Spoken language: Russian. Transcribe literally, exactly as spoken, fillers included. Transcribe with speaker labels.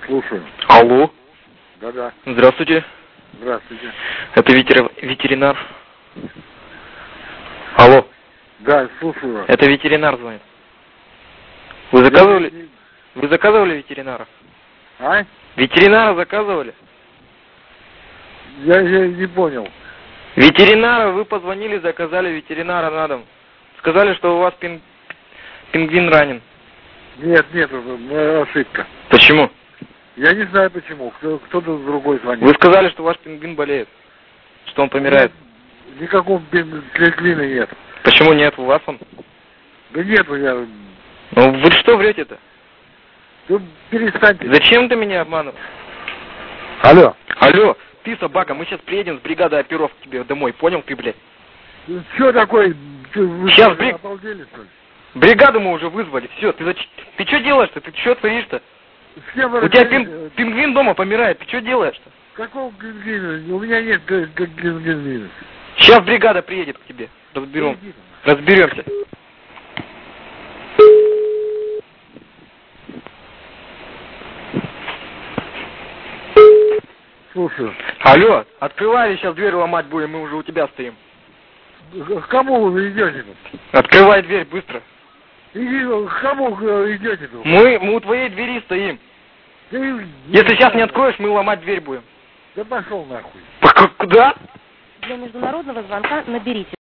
Speaker 1: Слушаю.
Speaker 2: Алло.
Speaker 1: Да-да.
Speaker 2: Здравствуйте.
Speaker 1: Здравствуйте.
Speaker 2: Это ветер... ветеринар. Алло.
Speaker 1: Да, слушаю вас.
Speaker 2: Это ветеринар звонит. Вы заказывали? Вы заказывали ветеринара?
Speaker 1: А?
Speaker 2: Ветеринара заказывали?
Speaker 1: Я, я не понял.
Speaker 2: Ветеринара, вы позвонили, заказали ветеринара на дом. Сказали, что у вас пин... пингвин ранен.
Speaker 1: Нет, нет, это ошибка.
Speaker 2: Почему?
Speaker 1: Я не знаю почему. Кто- Кто-то другой звонит.
Speaker 2: Вы сказали, что ваш пингвин болеет. Что он помирает.
Speaker 1: Нет, никакого пингвина нет.
Speaker 2: Почему нет? У вас он?
Speaker 1: Да нету я.
Speaker 2: Ну вы что врете-то?
Speaker 1: Ну, перестаньте.
Speaker 2: Зачем ты меня обманываешь?
Speaker 1: Алло.
Speaker 2: Алло, ты собака, мы сейчас приедем с бригадой оперов к тебе домой, понял ты, блядь?
Speaker 1: Что такое? Ты, вы
Speaker 2: Сейчас
Speaker 1: что,
Speaker 2: бриг-
Speaker 1: обалдели, что ли?
Speaker 2: Бригаду мы уже вызвали, все, ты зач... Ты что делаешь-то? Ты что творишь-то?
Speaker 1: С кем вы
Speaker 2: У тебя
Speaker 1: разговариваете?
Speaker 2: пин... пингвин дома помирает, ты что делаешь-то?
Speaker 1: Какого пингвина? У меня нет г- г- пингвина.
Speaker 2: Сейчас бригада приедет к тебе, разберем,
Speaker 1: Иди там.
Speaker 2: разберемся.
Speaker 1: Слушаю.
Speaker 2: Алло, открывай, сейчас дверь ломать будем, мы уже у тебя стоим.
Speaker 1: К кому вы идете тут?
Speaker 2: Открывай дверь быстро.
Speaker 1: Иди, к кому вы идете тут?
Speaker 2: Мы, мы у твоей двери стоим.
Speaker 1: Да и-
Speaker 2: Если сейчас не откроешь, мы ломать дверь будем.
Speaker 1: Да пошел нахуй.
Speaker 2: Пока- Куда?
Speaker 3: Для международного звонка наберите